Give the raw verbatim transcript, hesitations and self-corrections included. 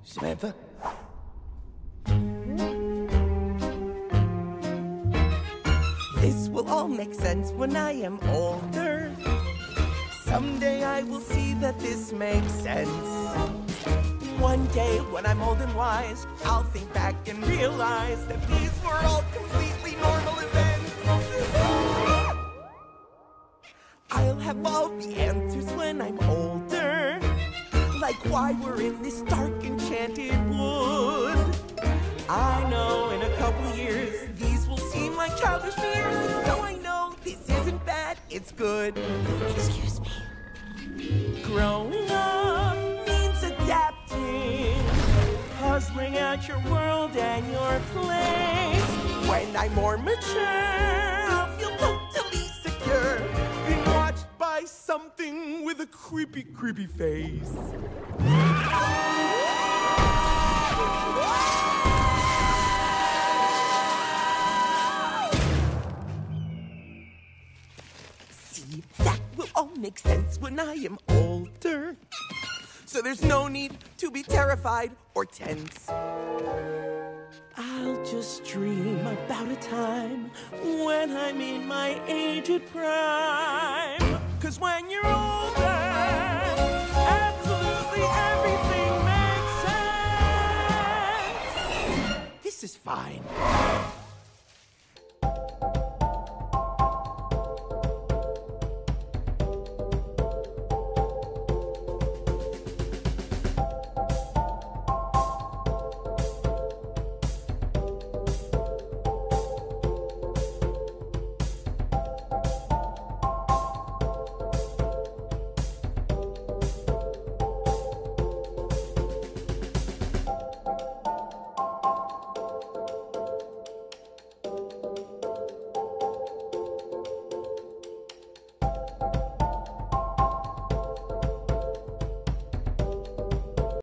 Samantha? This will all make sense when I am older. Someday I will see that this makes sense. One day when I'm old and wise, I'll think back and realize that these were all completely normal events. I'll have all the answers when I'm older, like why we're in this dark enchanted wood. I know in a couple years these will seem like childish fears, and so I know this isn't bad, it's good. Excuse me. Growing up means adapting, puzzling out your world and your place. When I'm more mature, I'll feel totally secure, being watched by something with a creepy, creepy face. See, that will all make sense when I am older. So there's no need to be terrified or tense. I'll just dream about a time when I'm in my aged prime. 'Cause when you're older, absolutely everything makes sense. This is fine.